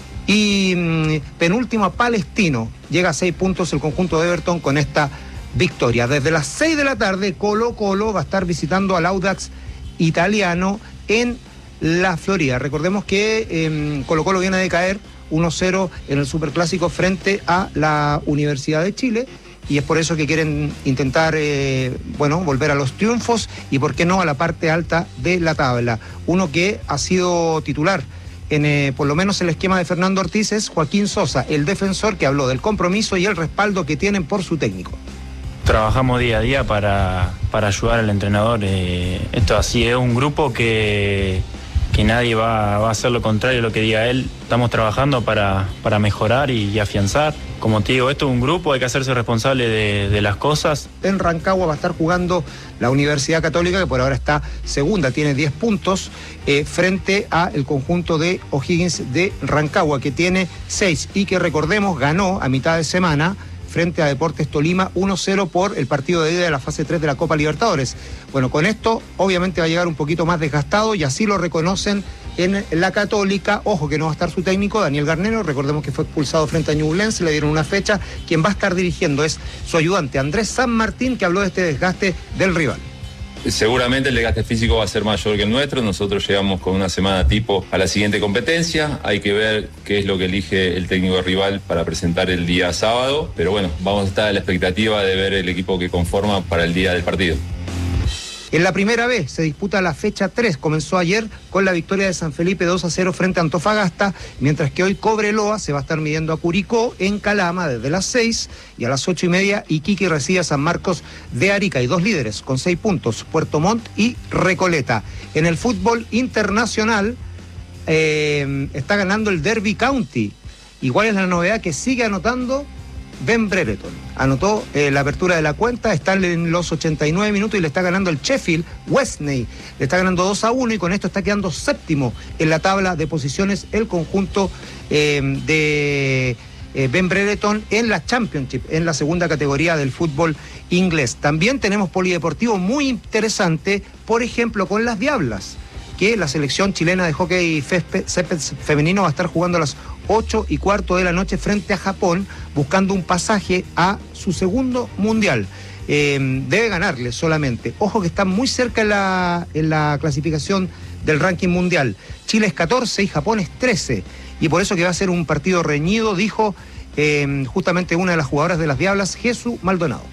y mmm, penúltimo a Palestino. Llega a seis puntos el conjunto de Everton con esta victoria. Desde las seis de la tarde, Colo Colo va a estar visitando al Audax italiano en la Florida. Recordemos que eh, Colo Colo viene de caer uno cero en el Superclásico frente a la Universidad de Chile, y es por eso que quieren intentar eh, bueno, volver a los triunfos y por qué no a la parte alta de la tabla. Uno que ha sido titular en eh, por lo menos el esquema de Fernando Ortiz es Joaquín Sosa, el defensor, que habló del compromiso y el respaldo que tienen por su técnico. Trabajamos día a día para, para ayudar al entrenador. Eh, esto así es un grupo que, que nadie va, va a hacer lo contrario a lo que diga él. Estamos trabajando para, para mejorar y, y afianzar. Como te digo, esto es un grupo, hay que hacerse responsable de, de las cosas. En Rancagua va a estar jugando la Universidad Católica, que por ahora está segunda, tiene diez puntos, eh, frente a el conjunto de O'Higgins de Rancagua, que tiene seis, y que recordemos ganó a mitad de semana frente a Deportes Tolima uno cero por el partido de ida de la fase tres de la Copa Libertadores. Bueno, con esto obviamente va a llegar un poquito más desgastado, y así lo reconocen en la Católica. Ojo que no va a estar su técnico, Daniel Garnero, recordemos que fue expulsado frente a Ñublense, le dieron una fecha. Quien va a estar dirigiendo es su ayudante Andrés San Martín, que habló de este desgaste del rival. Seguramente el desgaste físico va a ser mayor que el nuestro. Nosotros llegamos con una semana tipo a la siguiente competencia. Hay que ver qué es lo que elige el técnico rival para presentar el día sábado. Pero bueno, vamos a estar a la expectativa de ver el equipo que conforma para el día del partido. En la primera vez se disputa la fecha tres, comenzó ayer con la victoria de San Felipe dos a cero frente a Antofagasta, mientras que hoy Cobreloa se va a estar midiendo a Curicó en Calama desde las seis, y a las ocho y media Iquique recibe a San Marcos de Arica, y dos líderes con seis puntos, Puerto Montt y Recoleta. En el fútbol internacional eh, está ganando el Derby County. Igual es la novedad que sigue anotando Ben Brereton. Anotó eh, la apertura de la cuenta, está en los ochenta y nueve minutos y le está ganando el Sheffield Wednesday. Le está ganando dos a uno y con esto está quedando séptimo en la tabla de posiciones el conjunto eh, de eh, Ben Brereton en la Championship, en la segunda categoría del fútbol inglés. También tenemos polideportivo muy interesante, por ejemplo, con las Diablas, que la selección chilena de hockey césped femenino va a estar jugando a las ocho y cuarto de la noche frente a Japón, buscando un pasaje a su segundo mundial. Eh, debe ganarle solamente. Ojo que está muy cerca en la, en la clasificación del ranking mundial. Chile es catorce y Japón es trece. Y por eso que va a ser un partido reñido, dijo eh, justamente una de las jugadoras de las Diablas, Jesús Maldonado.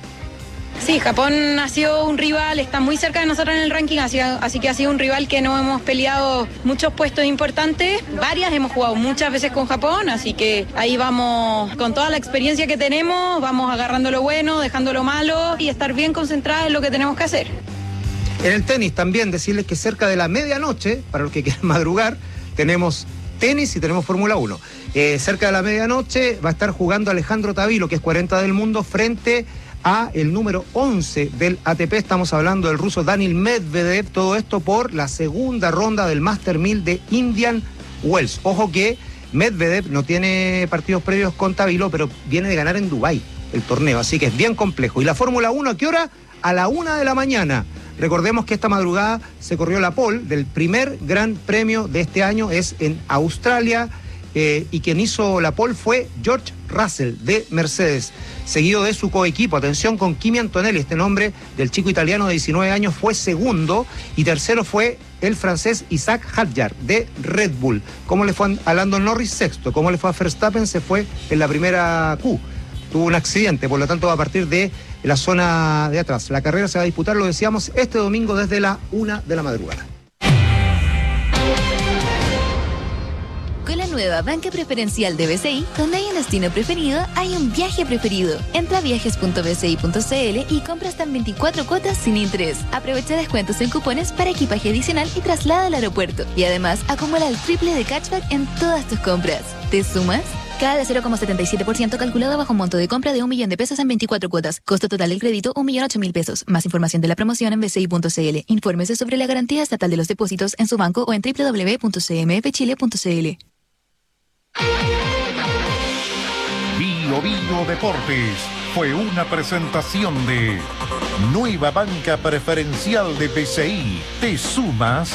Sí, Japón ha sido un rival, está muy cerca de nosotros en el ranking, así, así que ha sido un rival que no hemos peleado muchos puestos importantes, varias, hemos jugado muchas veces con Japón, así que ahí vamos con toda la experiencia que tenemos, vamos agarrando lo bueno, dejando lo malo y estar bien concentrados en lo que tenemos que hacer. En el tenis también decirles que cerca de la medianoche, para los que quieran madrugar, tenemos tenis y tenemos Fórmula uno. Eh, cerca de la medianoche va a estar jugando Alejandro Tavilo, que es cuarenta del mundo, frente a el número once del A T P, estamos hablando del ruso Daniil Medvedev, todo esto por la segunda ronda del Master mil de Indian Wells. Ojo que Medvedev no tiene partidos previos con Tavilo, pero viene de ganar en Dubái el torneo, así que es bien complejo. ¿Y la Fórmula uno a qué hora? A la una de la mañana. Recordemos que esta madrugada se corrió la pole del primer gran premio de este año, es en Australia, eh, y quien hizo la pole fue George Russell de Mercedes, seguido de su coequipo, atención, con Kimi Antonelli, este nombre del chico italiano de diecinueve años fue segundo, y tercero fue el francés Isaac Hadjar de Red Bull. ¿Cómo le fue a Lando Norris? Sexto. ¿Cómo le fue a Verstappen? Se fue en la primera Q, tuvo un accidente, por lo tanto va a partir de la zona de atrás. La carrera se va a disputar, lo decíamos, este domingo desde la una de la madrugada. Con la nueva banca preferencial de B C I, donde hay un destino preferido, hay un viaje preferido. Entra a viajes punto b c i punto c l y compra hasta en veinticuatro cuotas sin interés. Aprovecha descuentos en cupones para equipaje adicional y traslado al aeropuerto. Y además, acumula el triple de cashback en todas tus compras. ¿Te sumas? Cada de cero coma setenta y siete por ciento calculado bajo un monto de compra de un millón de pesos en veinticuatro cuotas. Costo total del crédito, un millón ocho mil pesos. Más información de la promoción en b c i punto c l. Infórmese sobre la garantía estatal de los depósitos en su banco o en w w w punto c m f chile punto c l. Bio Bio Deportes fue una presentación de Nueva Banca Preferencial de B C I. ¿Te sumas?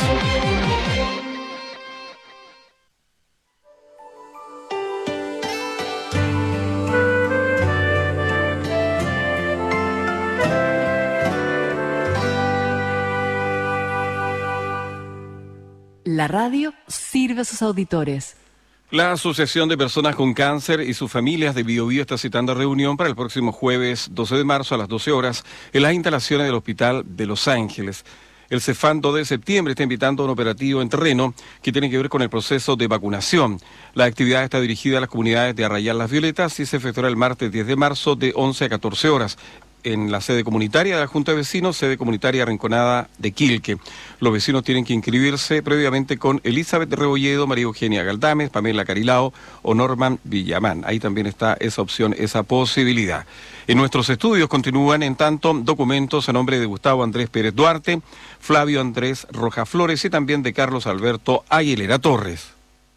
La radio sirve a sus auditores. La Asociación de Personas con Cáncer y sus familias de Bio Bio está citando reunión para el próximo jueves doce de marzo a las doce horas en las instalaciones del Hospital de Los Ángeles. El Cefam dos de septiembre está invitando a un operativo en terreno que tiene que ver con el proceso de vacunación. La actividad está dirigida a las comunidades de Arrayán Las Violetas y se efectuará el martes diez de marzo de once a catorce horas. En la sede comunitaria de la Junta de Vecinos, sede comunitaria Rinconada de Quilque. Los vecinos tienen que inscribirse previamente con Elizabeth Rebolledo, María Eugenia Galdames, Pamela Carilao o Norman Villamán. Ahí también está esa opción, esa posibilidad. En nuestros estudios continúan, en tanto, documentos a nombre de Gustavo Andrés Pérez Duarte, Flavio Andrés Rojas Flores y también de Carlos Alberto Aguilera Torres.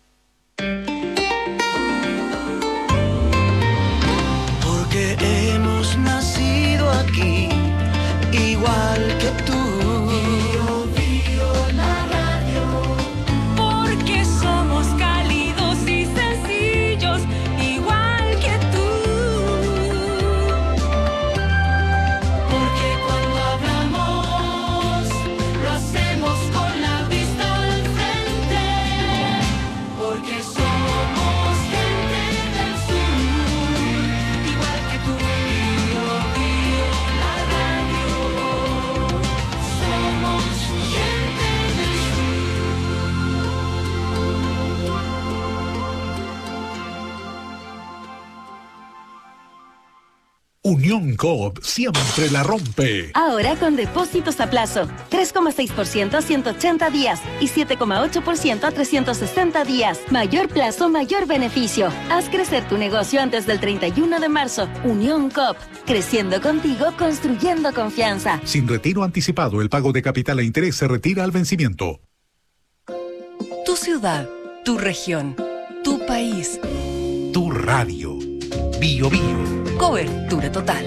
Porque hemos nacido aquí, igual que tú. Bio, Bio, la radio. Porque somos cálidos y sencillos, igual que tú. Porque cuando hablamos, lo hacemos con la vista al frente. Porque somos Unión Coop siempre la rompe. Ahora con depósitos a plazo. tres coma seis por ciento a ciento ochenta días y siete coma ocho por ciento a trescientos sesenta días. Mayor plazo, mayor beneficio. Haz crecer tu negocio antes del treinta y uno de marzo. Unión Coop. Creciendo contigo, construyendo confianza. Sin retiro anticipado, el pago de capital e interés se retira al vencimiento. Tu ciudad, tu región, tu país. Tu radio. Bio Bio. Cobertura total.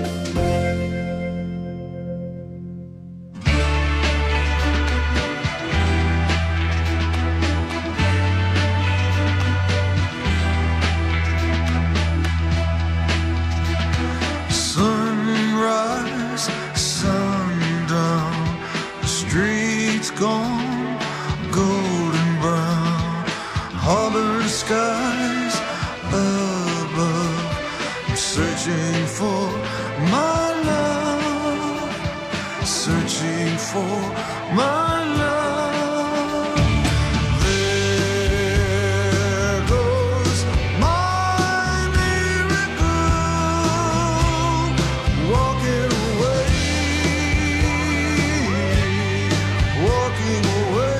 Sunrise, sundown, the streets gone golden brown, harbor skies above. Searching for my love, searching for my love. There goes my miracle, walking away, walking away.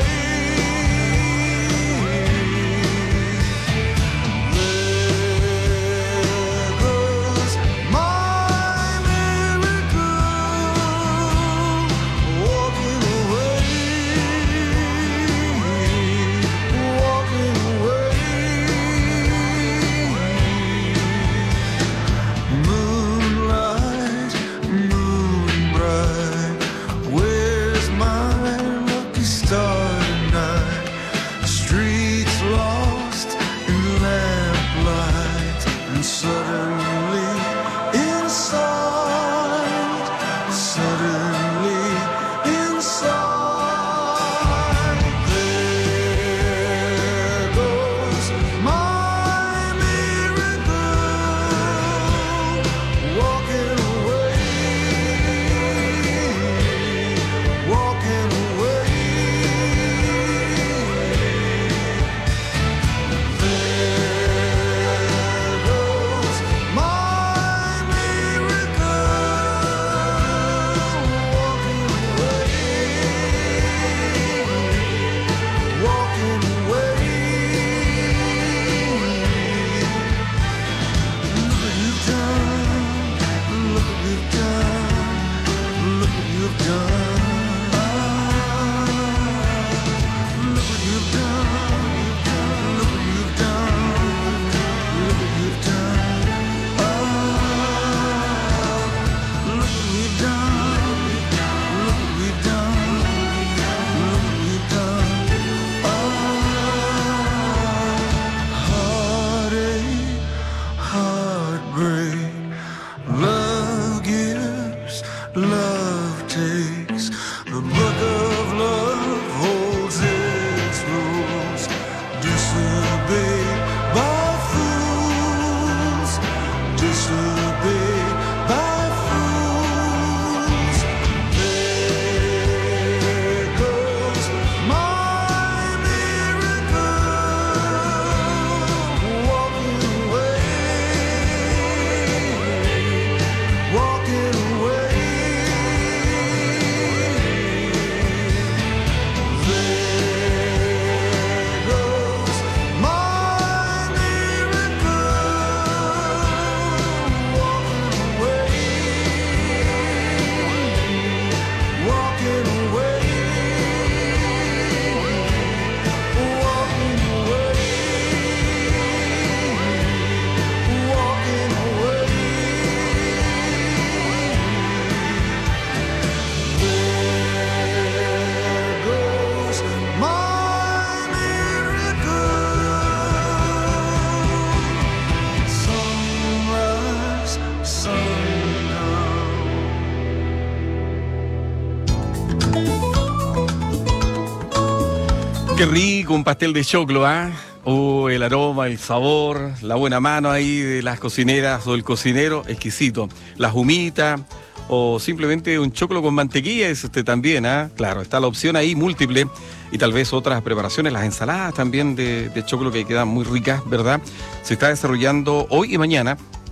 Qué rico un pastel de choclo, ¿ah? ¿eh? Oh, el aroma, el sabor, la buena mano ahí de las cocineras o el cocinero, exquisito. Las humitas o simplemente un choclo con mantequilla es este también, ¿ah? ¿eh? Claro, está la opción ahí múltiple y tal vez otras preparaciones, las ensaladas también de, de choclo que quedan muy ricas, ¿verdad? Se está desarrollando hoy y mañana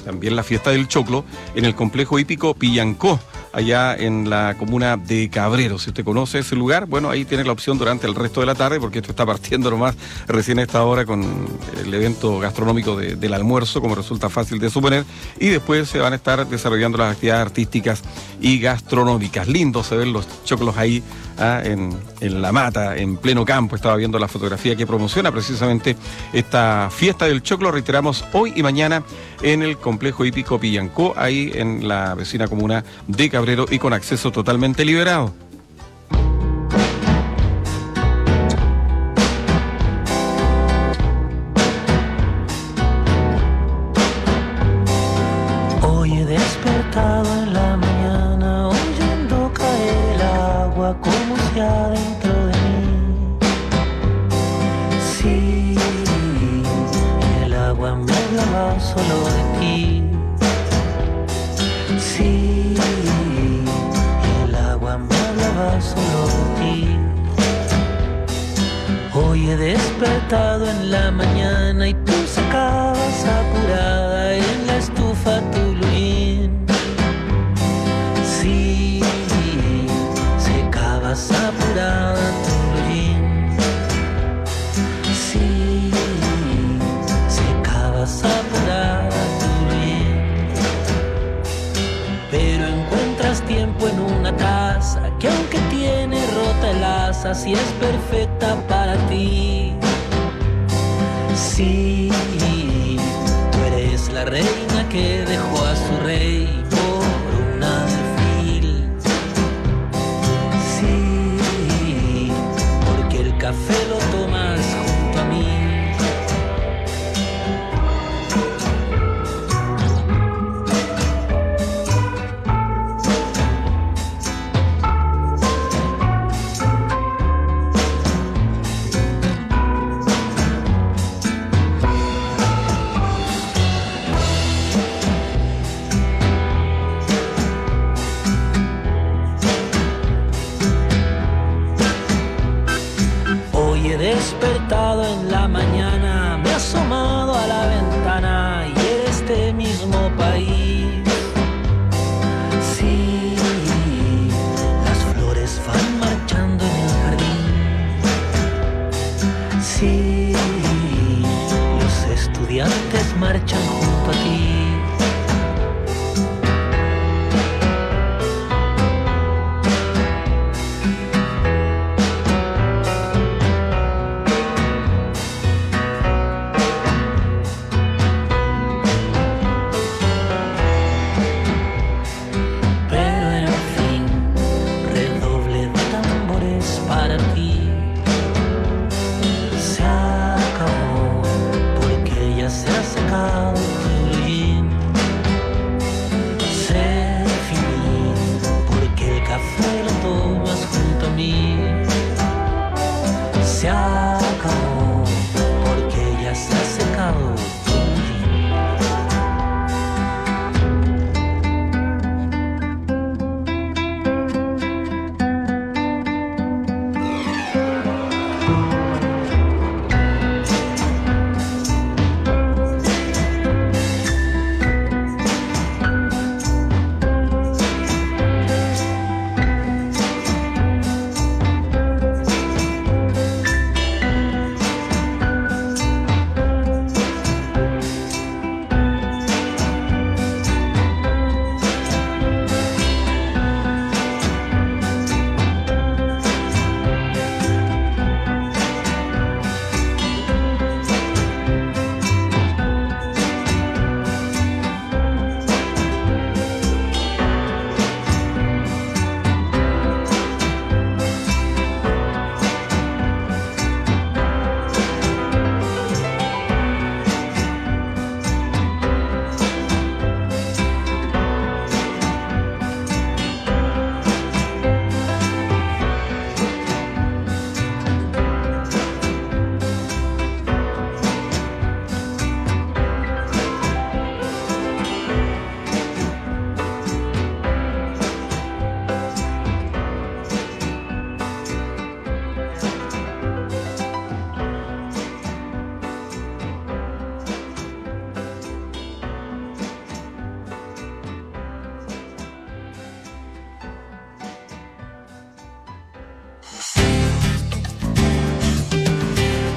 también la fiesta del choclo, en el complejo hípico Pillancó, allá en la comuna de Cabrero. Si usted conoce ese lugar, bueno, ahí tiene la opción durante el resto de la tarde, porque esto está partiendo nomás recién a esta hora con el evento gastronómico de, del almuerzo, como resulta fácil de suponer, y después se van a estar desarrollando las actividades artísticas y gastronómicas. Lindo se ven los choclos ahí ah, en, en la mata, en pleno campo. Estaba viendo la fotografía que promociona precisamente esta fiesta del choclo, reiteramos, hoy y mañana en el complejo hípico Pillancó, ahí en la vecina comuna de Cabrero, y con acceso totalmente liberado. Hoy he despertado en la mañana oyendo caer el agua como si adentro de mí. Sí, el agua me hablaba solo de ti. Sí, el agua me hablaba solo de ti. Hoy he despertado en la mañana y tú secabas apurada en la estufa tu lujín. Sí, secabas apurada tu lujín. Sí, secabas apurada tu lujín. Pero encuentras tiempo en una taza que aunque tiene rota el asa, sí es perfecta para ti. Sí, tú eres la reina que dejó a su rey por un alfil. Sí, porque el café lo tomas junto a mí. Despertado en la mañana, me he asomado a la ventana y en este mismo país. Sí, las flores van marchando en el jardín. Sí, los estudiantes marchan junto a ti.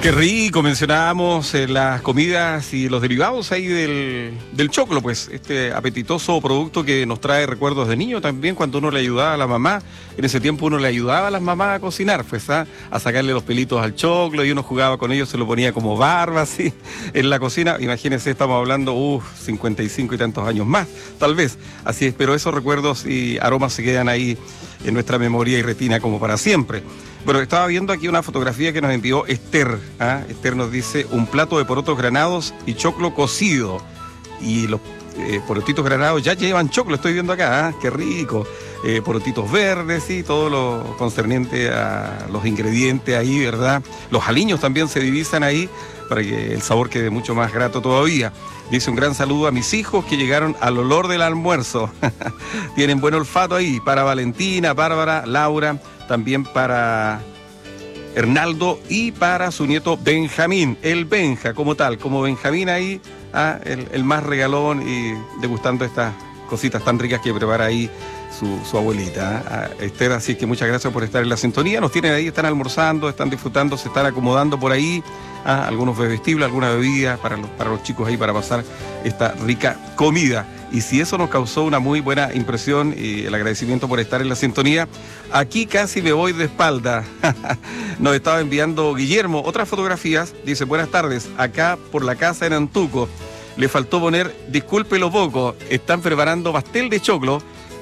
Qué rico, mencionábamos eh, las comidas y los derivados ahí del, del choclo, pues este apetitoso producto que nos trae recuerdos de niño también, cuando uno le ayudaba a la mamá. En ese tiempo uno le ayudaba a las mamás a cocinar, pues ¿ah? a sacarle los pelitos al choclo, y uno jugaba con ellos, se lo ponía como barba así en la cocina. Imagínense, estamos hablando, uff, cincuenta y cinco y tantos años más, tal vez. Así es, pero esos recuerdos y aromas se quedan ahí en nuestra memoria y retina como para siempre. Bueno, estaba viendo aquí una fotografía que nos envió Esther. ¿ah? Esther nos dice un plato de porotos granados y choclo cocido. Y los eh, porotitos granados ya llevan choclo, estoy viendo acá. ¿ah? Qué rico. Eh, porotitos verdes y todo lo concerniente a los ingredientes ahí, ¿verdad? Los aliños también se divisan ahí para que el sabor quede mucho más grato todavía. Dice un gran saludo a mis hijos que llegaron al olor del almuerzo. Tienen buen olfato ahí. Para Valentina, Bárbara, Laura, también para Hernaldo y para su nieto Benjamín, el Benja como tal, como Benjamín ahí, ah, el, el más regalón y degustando estas cositas tan ricas que prepara ahí su, su abuelita, ah, Esther. Así que muchas gracias por estar en la sintonía. Nos tienen ahí, están almorzando, están disfrutando, se están acomodando por ahí. Ah, algunos bebestibles, alguna bebida para los, para los chicos ahí para pasar esta rica comida. Y si eso nos causó una muy buena impresión y el agradecimiento por estar en la sintonía, aquí casi me voy de espalda. Nos estaba enviando Guillermo otras fotografías. Dice, buenas tardes, acá por la casa en Antuco. Le faltó poner, disculpe lo poco, están preparando pastel de choclo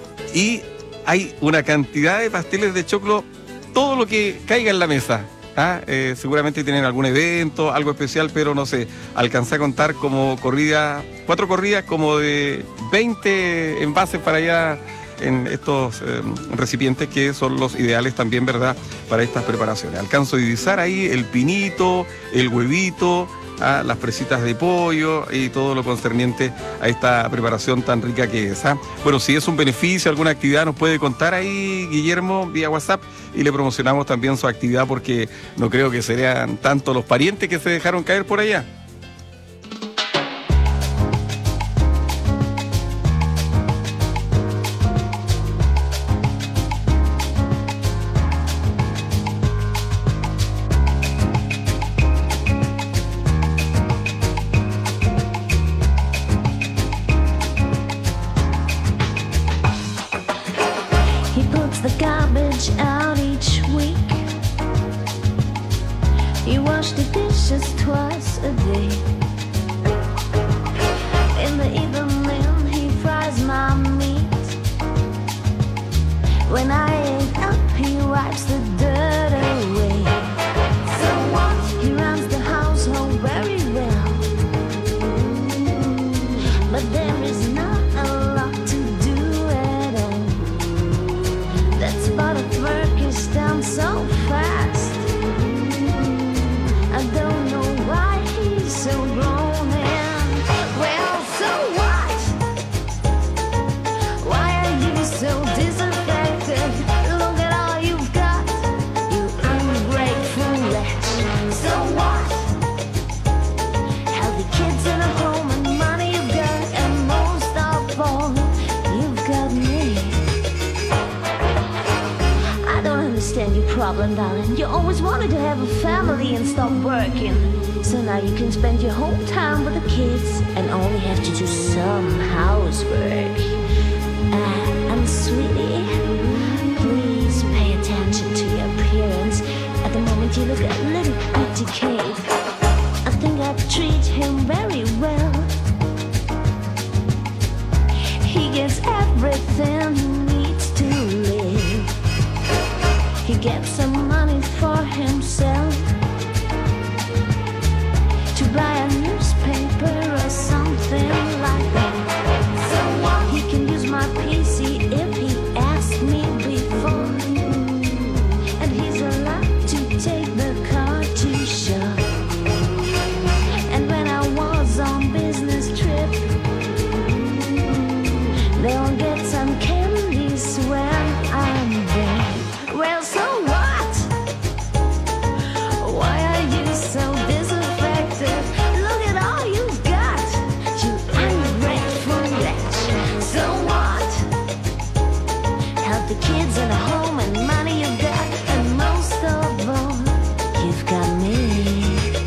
y hay una cantidad de pasteles de choclo, todo lo que caiga en la mesa. Ah, eh, seguramente tienen algún evento, algo especial, pero no sé, alcancé a contar como corrida, cuatro corridas como de veinte envases para allá en estos eh, recipientes que son los ideales también, ¿verdad?, para estas preparaciones. Alcanzo a divisar ahí el pinito, el huevito, ah, las fresitas de pollo y todo lo concerniente a esta preparación tan rica que es. ¿ah? Bueno, si es un beneficio, alguna actividad, nos puede contar ahí, Guillermo, vía WhatsApp, y le promocionamos también su actividad, porque no creo que sean tanto los parientes que se dejaron caer por allá. Problem, darling. You always wanted to have a family and stop working. So now you can spend your whole time with the kids and only have to do some housework. Uh, and sweetie, please pay attention to your appearance. At the moment you look a little bit decayed. I think I treat him very well. He gets everything he needs to live. He gets some money for himself to buy a newspaper or something like that. So what? He can use my P C if he asked me before, and he's allowed to take the car to shop. And when I was on business trip, they'll get some candies when I'm there. Well, so what? Why are you so disaffected? Look at all you've got, you ungrateful wretch. So what? Help the kids in a home and money you've got, and most of all, you've got me.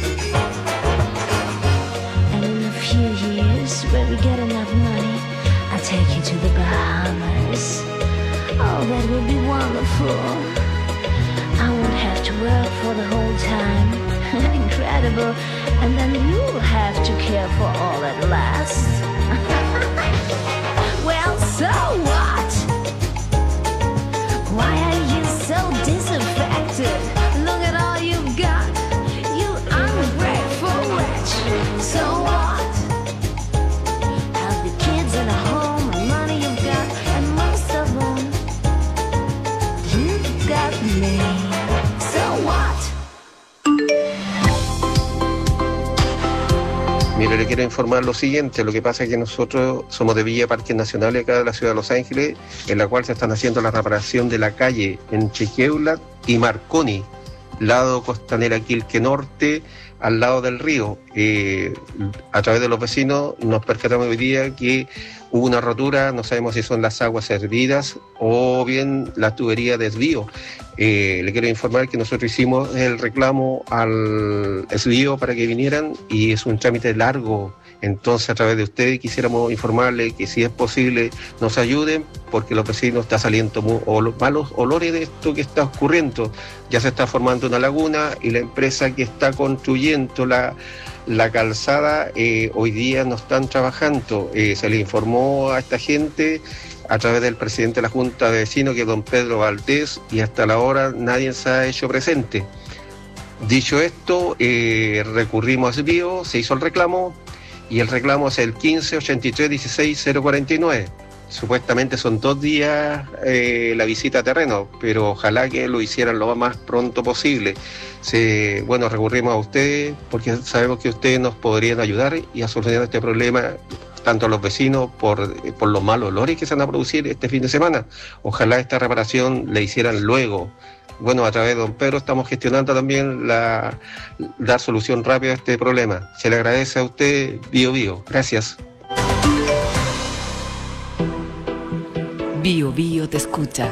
Oh, that would be wonderful. I won't have to work for the whole time. Incredible. And then you'll have to care for all that lasts. Well, so what? Why are you so disaffected? Look at all you've got, you ungrateful wretch. So what? Have the kids in a home and money you've got, and most of them, you've got me. So what? Mire, le quiero informar lo siguiente. Lo que pasa es que nosotros somos de Villa Parques Nacionales acá de la ciudad de Los Ángeles, en la cual se están haciendo la reparación de la calle entre Keulat y Marconi, lado Costanera Quilque Norte, al lado del río. Eh, a través de los vecinos nos percatamos hoy día que hubo una rotura, no sabemos si son las aguas hervidas o bien la tubería de desvío. Eh, le quiero informar que nosotros hicimos el reclamo al desvío para que vinieran y es un trámite largo. Entonces, a través de ustedes quisiéramos informarle que si es posible nos ayuden, porque los vecinos están saliendo muy, ol- malos olores de esto que está ocurriendo. Ya se está formando una laguna y la empresa que está construyendo la, la calzada eh, hoy día no están trabajando. Eh, se le informó a esta gente a través del presidente de la Junta de Vecinos, que es don Pedro Valdés, y hasta la hora nadie se ha hecho presente. Dicho esto, eh, recurrimos a desvío, se hizo el reclamo, y el reclamo es el quince ochenta y tres dieciséis cero cuarenta y nueve. Supuestamente son dos días eh, la visita a terreno, pero ojalá que lo hicieran lo más pronto posible. Se, bueno, recurrimos a ustedes porque sabemos que ustedes nos podrían ayudar y a solucionar este problema, tanto a los vecinos por, por los malos olores que se van a producir este fin de semana. Ojalá esta reparación la hicieran luego. Bueno, a través de don Pedro estamos gestionando también la dar solución rápida a este problema. Se le agradece a usted, Bio Bio. Gracias. Bio Bio te escucha.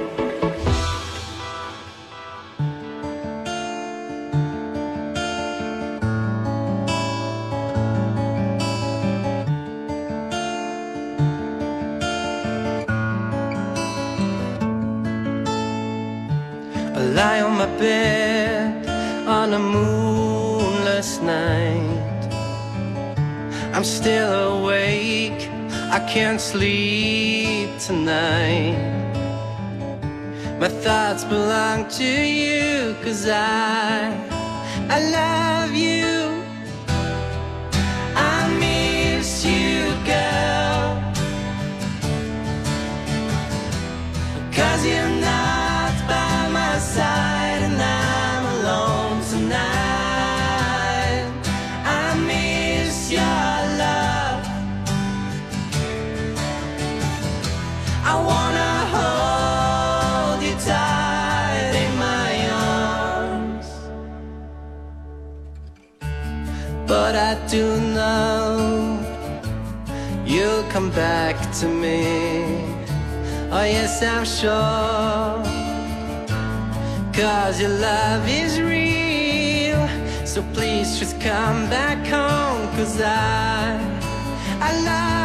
I lie on my bed on a moonless night. I'm still awake, I can't sleep tonight. My thoughts belong to you, 'cause I, I love you. I miss you, girl, 'cause you're not by my side and I'm alone tonight. I miss your love. I wanna hold you tight in my arms, but I do know you'll come back to me. Oh yes, I'm sure, 'cause your love is real. So please just come back home, 'cause I, I love